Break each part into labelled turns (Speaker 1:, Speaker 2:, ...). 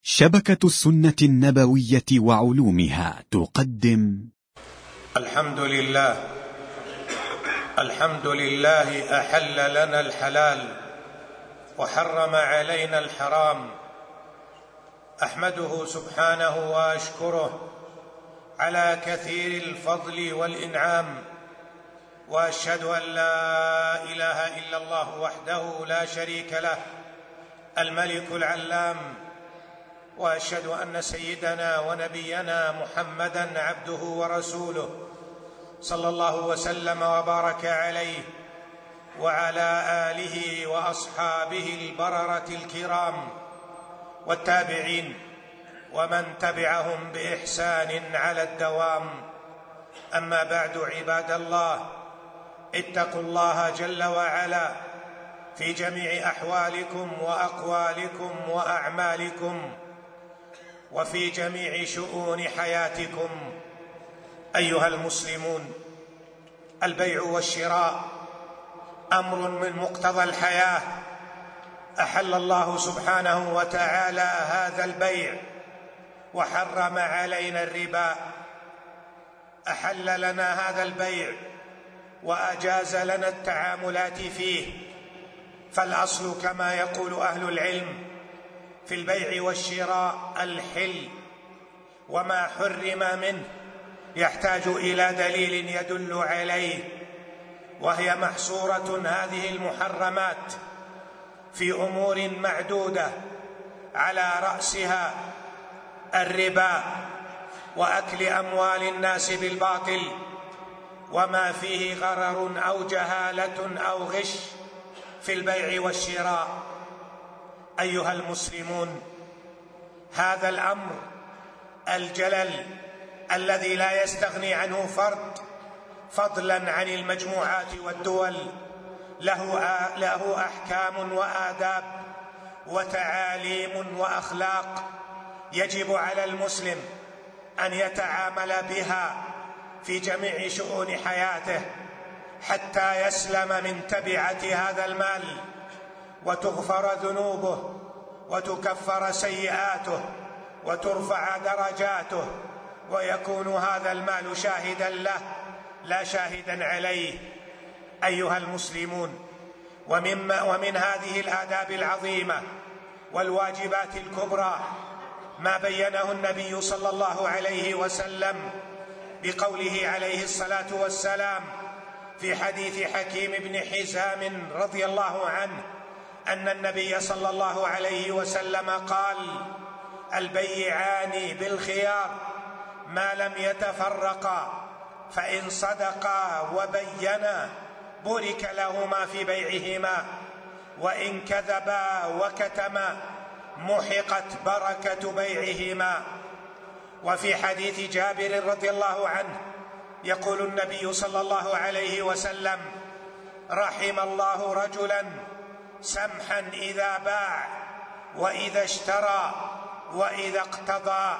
Speaker 1: شبكة السنة النبوية وعلومها تقدم
Speaker 2: الحمد لله أحل لنا الحلال وحرم علينا الحرام. أحمده سبحانه وأشكره على كثير الفضل والإنعام، وأشهد أن لا إله إلا الله وحده لا شريك له الملك العلام، وأشهد أن سيدنا ونبينا محمدًا عبده ورسوله صلى الله وسلم وبارك عليه وعلى آله وأصحابه البررة الكرام والتابعين ومن تبعهم بإحسان على الدوام. أما بعد، عباد الله، اتقوا الله جل وعلا في جميع أحوالكم وأقوالكم وأعمالكم وفي جميع شؤون حياتكم. أيها المسلمون، البيع والشراء أمر من مقتضى الحياة. أحل الله سبحانه وتعالى هذا البيع وحرم علينا الربا. أحل لنا هذا البيع وأجاز لنا التعاملات فيه، فالأصل كما يقول أهل العلم في البيع والشراء الحل، وما حرم منه يحتاج إلى دليل يدل عليه، وهي محصورة هذه المحرمات في أمور معدودة، على رأسها الربا وأكل أموال الناس بالباطل وما فيه غرر أو جهالة أو غش في البيع والشراء. أيها المسلمون، هذا الأمر الجلل الذي لا يستغني عنه فرد، فضلا عن المجموعات والدول، له أحكام وآداب وتعاليم وأخلاق يجب على المسلم أن يتعامل بها في جميع شؤون حياته حتى يسلم من تبعة هذا المال وتغفر ذنوبه وتكفر سيئاته وترفع درجاته، ويكون هذا المال شاهدا له لا شاهدا عليه. أيها المسلمون، ومن هذه الآداب العظيمة والواجبات الكبرى ما بينه النبي صلى الله عليه وسلم بقوله عليه الصلاة والسلام في حديث حكيم بن حزام رضي الله عنه أن النبي صلى الله عليه وسلم قال: البيعان بالخيار ما لم يتفرقا، فإن صدقا وبينا بورك لهما في بيعهما، وإن كذبا وكتما محقت بركة بيعهما. وفي حديث جابر رضي الله عنه يقول النبي صلى الله عليه وسلم: رحم الله رجلا سمحا إذا باع وإذا اشترى وإذا اقتضى.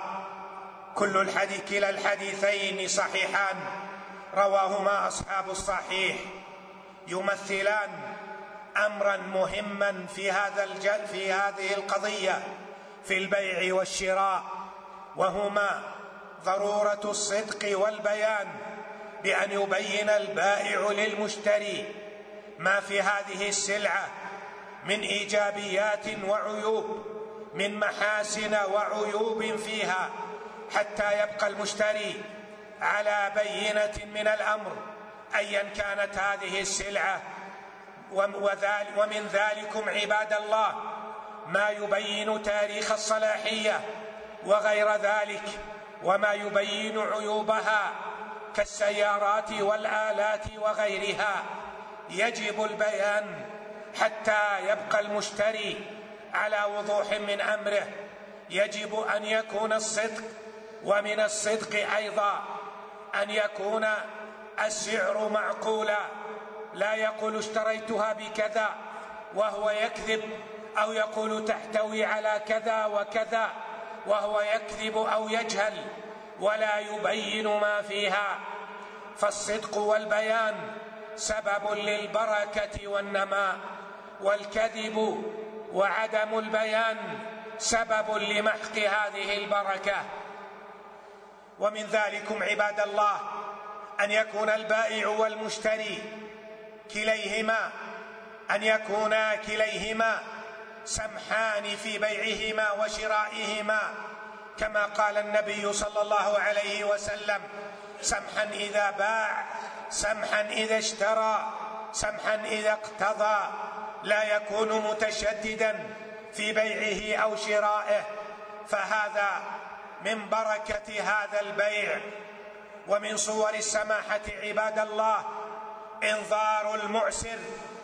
Speaker 2: كلا الحديثين صحيحان رواهما أصحاب الصحيح، يمثلان أمرا مهما في هذه القضية في البيع والشراء، وهما ضرورة الصدق والبيان، بأن يبين البائع للمشتري ما في هذه السلعة من إيجابيات وعيوب، من محاسن وعيوب فيها، حتى يبقى المشتري على بينة من الأمر أيا كانت هذه السلعة. ومن ذلكم عباد الله ما يبين تاريخ الصلاحية وغير ذلك، وما يبين عيوبها كالسيارات والآلات وغيرها. يجب البيان حتى يبقى المشتري على وضوح من أمره. يجب أن يكون الصدق، ومن الصدق أيضا أن يكون السعر معقولا، لا يقول اشتريتها بكذا وهو يكذب، أو يقول تحتوي على كذا وكذا وهو يكذب أو يجهل ولا يبين ما فيها. فالصدق والبيان سبب للبركة والنماء، والكذب وعدم البيان سبب لمحق هذه البركة. ومن ذلكم عباد الله أن يكون البائع والمشتري كليهما سمحان في بيعهما وشرائهما، كما قال النبي صلى الله عليه وسلم: سمحا إذا باع، سمحا إذا اشترى، سمحا إذا اقتضى، لا يكون متشددا في بيعه أو شرائه. فهذا من بركة هذا البيع. ومن صور السماحة عباد الله إنظار المعسر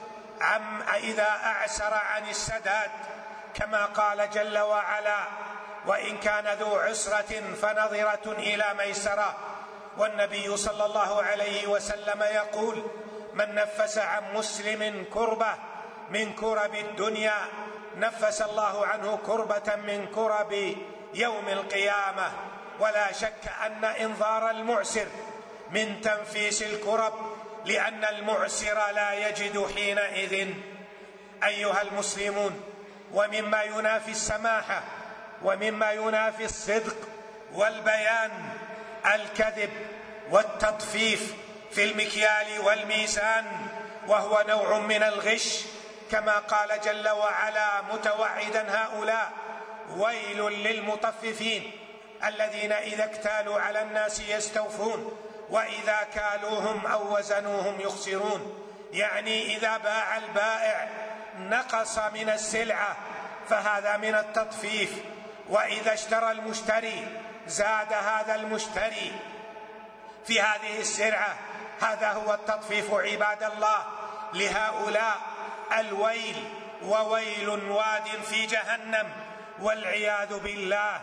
Speaker 2: إذا أعسر عن السداد، كما قال جل وعلا: وإن كان ذو عسرة فنظرة إلى ميسرة. والنبي صلى الله عليه وسلم يقول: من نفس عن مسلم كربة من كرب الدنيا نفس الله عنه كربة من كرب يوم القيامة. ولا شك أن إنظار المعسر من تنفيس الكرب، لأن المعسر لا يجد حينئذ. أيها المسلمون، ومما ينافي السماحة ومما ينافي الصدق والبيان الكذب والتطفيف في المكيال والميزان، وهو نوع من الغش، كما قال جل وعلا متوعدا هؤلاء: ويل للمطففين الذين إذا اكتالوا على الناس يستوفون وإذا كالوهم أو وزنوهم يخسرون. يعني إذا باع البائع نقص من السلعة فهذا من التطفيف، وإذا اشترى المشتري زاد هذا المشتري في هذه السلعة، هذا هو التطفيف عباد الله. لهؤلاء الويل، وويل واد في جهنم والعياذ بالله.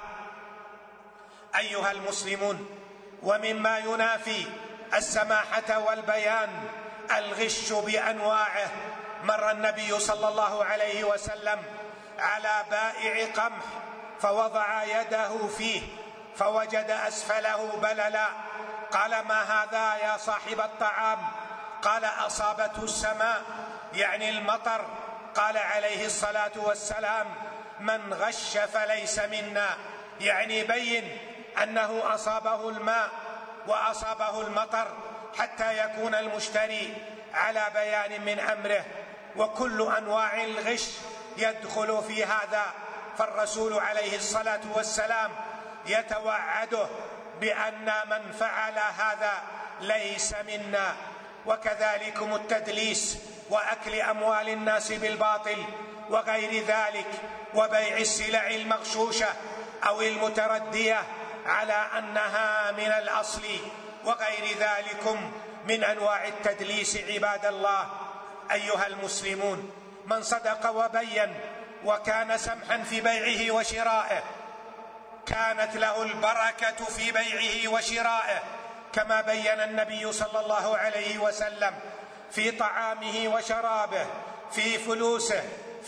Speaker 2: أيها المسلمون، ومما ينافي السماحة والبيان الغش بأنواعه. مر النبي صلى الله عليه وسلم على بائع قمح فوضع يده فيه فوجد أسفله بللا. قال: ما هذا يا صاحب الطعام؟ قال: أصابته السماء، يعني المطر. قال عليه الصلاة والسلام: من غش فليس منا، يعني بين أنه أصابه الماء وأصابه المطر حتى يكون المشتري على بيان من أمره. وكل أنواع الغش يدخل في هذا، فالرسول عليه الصلاة والسلام يتوعده بأن من فعل هذا ليس منا. وكذلكم التدليس وأكل أموال الناس بالباطل وغير ذلك، وبيع السلع المغشوشة أو المتردية على أنها من الأصل، وغير ذلكم من أنواع التدليس عباد الله. أيها المسلمون، من صدق وبين وكان سمحا في بيعه وشرائه كانت له البركة في بيعه وشرائه، كما بين النبي صلى الله عليه وسلم في طعامه وشرابه، في فلوسه،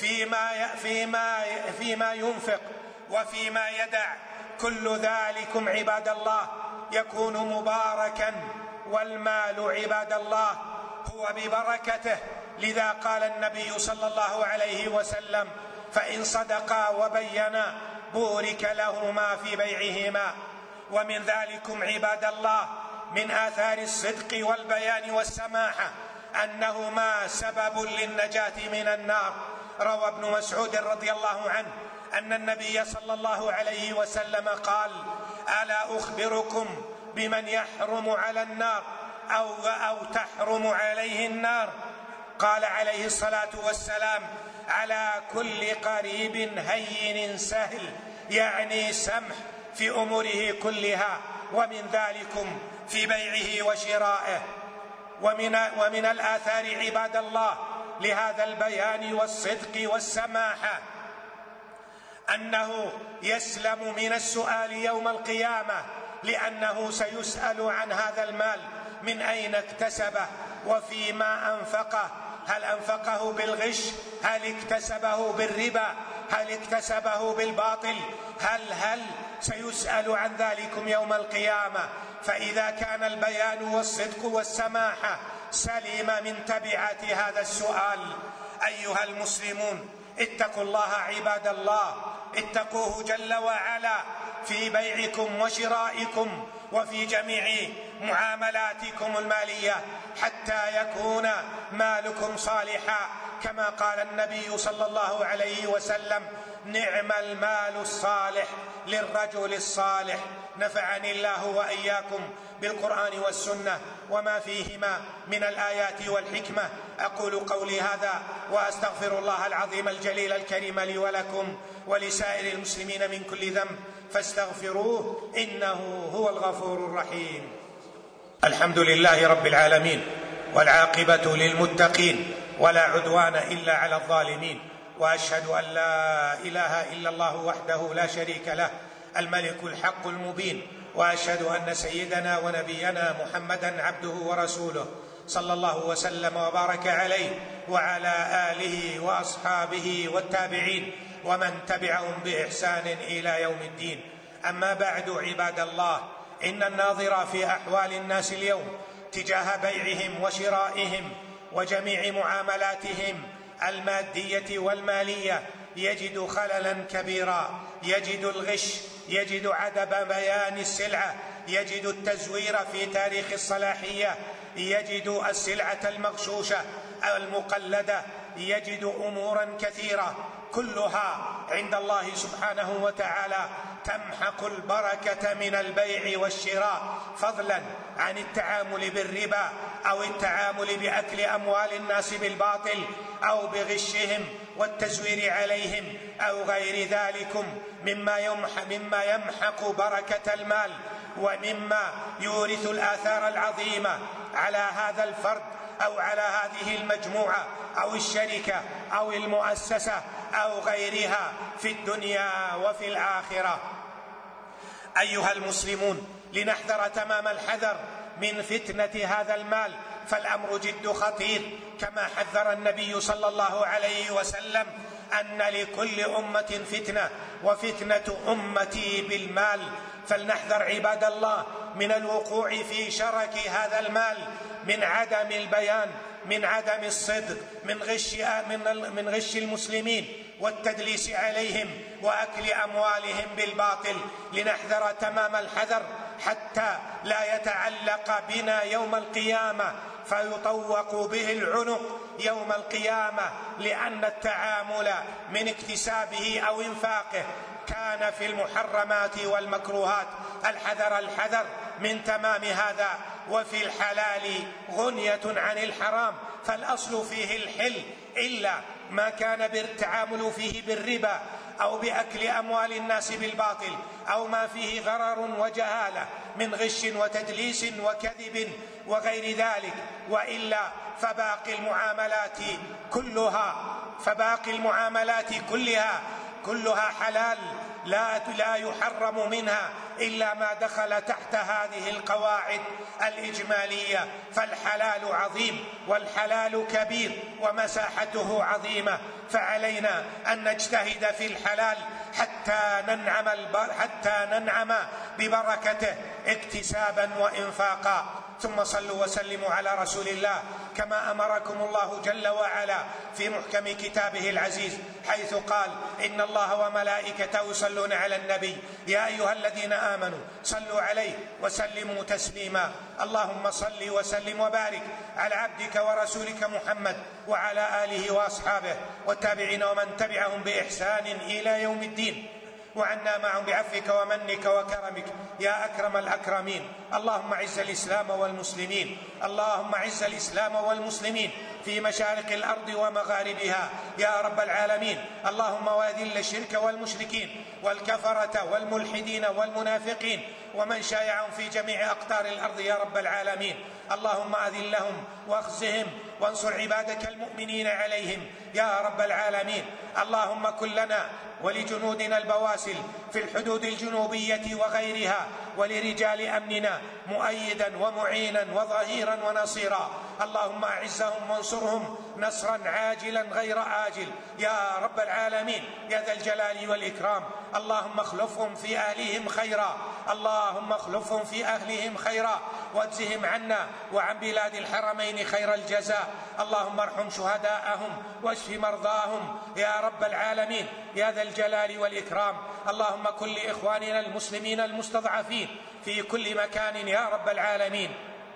Speaker 2: فيما ينفق وفيما يدع. كل ذلكم عباد الله يكون مباركا، والمال عباد الله هو ببركته. لذا قال النبي صلى الله عليه وسلم: فإن صدقا وبينا بورك لهما في بيعهما. ومن ذلكم عباد الله من آثار الصدق والبيان والسماحة أنهما سبب للنجاة من النار. روى ابن مسعود رضي الله عنه أن النبي صلى الله عليه وسلم قال: ألا أخبركم بمن يحرم على النار أو تحرم عليه النار؟ قال عليه الصلاة والسلام: على كل قريب هين سهل، يعني سمح في أموره كلها، ومن ذلكم في بيعه وشرائه. ومن الآثار عباد الله لهذا البيان والصدق والسماحة أنه يسلم من السؤال يوم القيامة، لأنه سيسأل عن هذا المال: من أين اكتسبه وفيما أنفقه، هل أنفقه بالغش، هل اكتسبه بالربا، هل اكتسبه بالباطل، هل سيسأل عن ذلكم يوم القيامة. فإذا كان البيان والصدق والسماحة سليم من تبعات هذا السؤال. أيها المسلمون، اتقوا الله عباد الله، اتقوه جل وعلا في بيعكم وشرائكم وفي جميع معاملاتكم المالية حتى يكون مالكم صالحا، كما قال النبي صلى الله عليه وسلم: نعم المال الصالح للرجل الصالح. نفعني الله وإياكم بالقرآن والسنة وما فيهما من الآيات والحكمة. أقول قولي هذا وأستغفر الله العظيم الجليل الكريم لي ولكم ولسائر المسلمين من كل ذنب فاستغفروه إنه هو الغفور الرحيم. الحمد لله رب العالمين، والعاقبة للمتقين، ولا عدوان إلا على الظالمين، وأشهد أن لا إله إلا الله وحده لا شريك له الملك الحق المبين، وأشهد أن سيدنا ونبينا محمدا عبده ورسوله صلى الله وسلم وبارك عليه وعلى آله وأصحابه والتابعين ومن تبعهم بإحسان إلى يوم الدين. أما بعد، عباد الله، إن الناظر في أحوال الناس اليوم تجاه بيعهم وشرائهم وجميع معاملاتهم المادية والمالية يجد خللا كبيرا، يجد الغش، يجد عدم بيان السلعة، يجد التزوير في تاريخ الصلاحية، يجد السلعة المغشوشة المقلدة، يجد أمورا كثيرة كلها عند الله سبحانه وتعالى تمحق البركة من البيع والشراء، فضلا عن التعامل بالربا أو التعامل بأكل أموال الناس بالباطل أو بغشهم والتزوير عليهم أو غير ذلك مما يمحق بركة المال ومما يورث الآثار العظيمة على هذا الفرد أو على هذه المجموعة أو الشركة أو المؤسسة أو غيرها في الدنيا وفي الآخرة. أيها المسلمون، لنحذر تمام الحذر من فتنة هذا المال، فالأمر جد خطير، كما حذر النبي صلى الله عليه وسلم أن لكل أمة فتنة وفتنة أمتي بالمال. فلنحذر عباد الله من الوقوع في شرك هذا المال، من عدم البيان، من عدم الصدق، من غش المسلمين والتدليس عليهم وأكل أموالهم بالباطل. لنحذر تمام الحذر حتى لا يتعلق بنا يوم القيامة فيطوق به العنق يوم القيامة، لأن التعامل من اكتسابه أو إنفاقه كان في المحرمات والمكروهات. الحذر من تمام هذا. وفي الحلال غنية عن الحرام، فالأصل فيه الحل إلا ما كان بالتعامل فيه بالربا أو بأكل أموال الناس بالباطل أو ما فيه غرر وجهالة من غش وتدليس وكذب وغير ذلك، وإلا فباقي المعاملات كلها حلال، لا يحرم منها إلا ما دخل تحت هذه القواعد الإجمالية. فالحلال عظيم والحلال كبير ومساحته عظيمة، فعلينا أن نجتهد في الحلال حتى ننعم ببركته اكتسابا وإنفاقا. ثم صلوا وسلموا على رسول الله كما أمركم الله جل وعلا في محكم كتابه العزيز، حيث قال: إن الله وملائكته يصلون على النبي يا أيها الذين آمنوا صلوا عليه وسلموا تسليما. اللهم صل وسلم وبارك على عبدك ورسولك محمد وعلى آله وأصحابه والتابعين ومن تبعهم بإحسان إلى يوم الدين، وعنا معهم بعفوك ومنك وكرمك يا أكرم الأكرمين. اللهم أعز الإسلام والمسلمين في مشارق الأرض ومغاربها يا رب العالمين. اللهم وأذل الشرك والمشركين والكفرة والملحدين والمنافقين ومن شايعهم في جميع أقطار الأرض يا رب العالمين. اللهم أذلهم واخزهم وانصر عبادك المؤمنين عليهم يا رب العالمين. اللهم كن لنا ولجنودنا البواسل في الحدود الجنوبية وغيرها ولرجال أمننا مؤيدا ومعينا وظهيرا ونصيرا. اللهم أعزهم وانصرهم نصرا عاجلا غير آجل يا رب العالمين يا ذا الجلال والإكرام. اللهم اخلفهم في أهلهم خيرا، اللهم اخلفهم في أهلهم خيرا، واجزهم عنا وعن بلاد الحرمين خير الجزاء. اللهم ارحم شهداءهم واشف مرضاهم يا رب العالمين يا ذا الجلال والإكرام. اللهم كن لإخواننا المسلمين المستضعفين في كل مكان يا رب العالمين،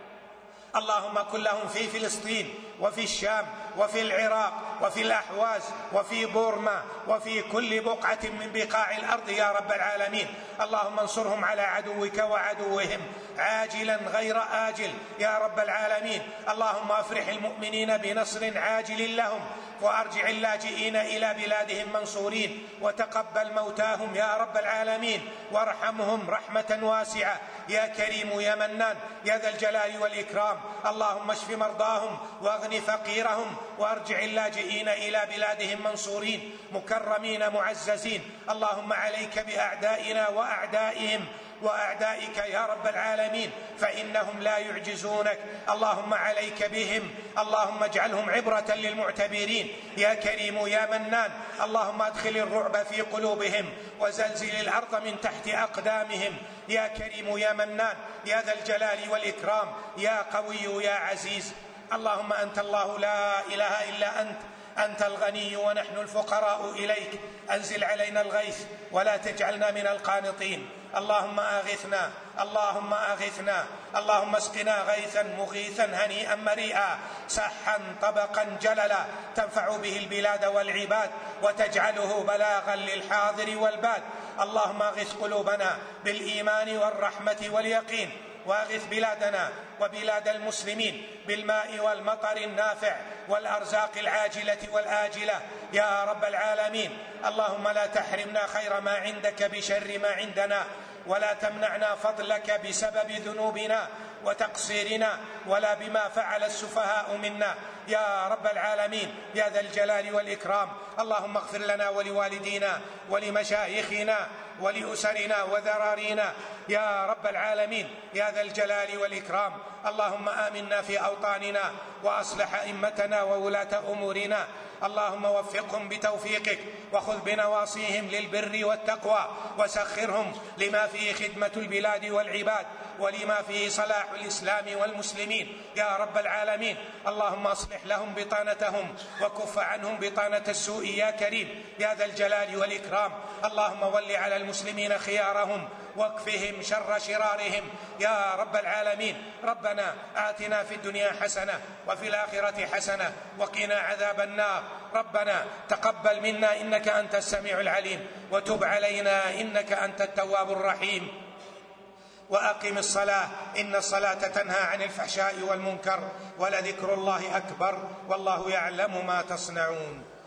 Speaker 2: اللهم كن لهم في فلسطين وفي الشام وفي العراق وفي الأحواز وفي بورما وفي كل بقعة من بقاع الأرض يا رب العالمين. اللهم انصرهم على عدوك وعدوهم عاجلا غير آجل يا رب العالمين. اللهم افرح المؤمنين بنصر عاجل لهم، وارجع اللاجئين إلى بلادهم منصورين، وتقبل موتاهم يا رب العالمين، وارحمهم رحمة واسعة يا كريم يا منان يا ذا الجلال والإكرام. اللهم اشف مرضاهم واغن فقيرهم، وارجع اللاجئين إلى بلادهم منصورين مكرمين معززين. اللهم عليك بأعدائنا وأعدائهم وأعدائك يا رب العالمين، فإنهم لا يعجزونك. اللهم عليك بهم، اللهم اجعلهم عبرة للمعتبرين يا كريم يا منان. اللهم ادخل الرعب في قلوبهم وزلزل الأرض من تحت أقدامهم يا كريم يا منان يا ذا الجلال والإكرام يا قوي يا عزيز. اللهم أنت الله لا إله إلا أنت، أنت الغني ونحن الفقراء إليك. أنزل علينا الغيث ولا تجعلنا من القانطين. اللهم أغثنا، اللهم أغثنا، اللهم اسقنا غيثا مغيثا هنيئا مريئا سحا طبقا جللا تنفع به البلاد والعباد، وتجعله بلاغا للحاضر والباد. اللهم أغث قلوبنا بالإيمان والرحمة واليقين، واغث بلادنا وبلاد المسلمين بالماء والمطر النافع والأرزاق العاجلة والآجلة يا رب العالمين. اللهم لا تحرمنا خير ما عندك بشر ما عندنا، ولا تمنعنا فضلك بسبب ذنوبنا وتقصيرنا، ولا بما فعل السفهاء منا يا رب العالمين يا ذا الجلال والإكرام. اللهم اغفر لنا ولوالدينا ولمشايخنا ولأسرنا وذرارينا يا رب العالمين يا ذا الجلال والإكرام. اللهم آمنا في أوطاننا، وأصلح أئمتنا وولاة أمورنا. اللهم وفقهم بتوفيقك، وخذ بنواصيهم للبر والتقوى، وسخرهم لما فيه خدمة البلاد والعباد، ولما فيه صلاح الإسلام والمسلمين يا رب العالمين. اللهم أصلح لهم بطانتهم، وكف عنهم بطانة السوء يا كريم يا ذا الجلال والإكرام. اللهم ول على المسلمين خيارهم، واكفهم شر شرارهم يا رب العالمين. ربنا آتنا في الدنيا حسنة وفي الآخرة حسنة وقنا عذاب النار. ربنا تقبل منا إنك أنت السميع العليم، وتب علينا إنك أنت التواب الرحيم. وأقم الصلاة إن الصلاة تنهى عن الفحشاء والمنكر، ولذكر الله أكبر والله يعلم ما تصنعون.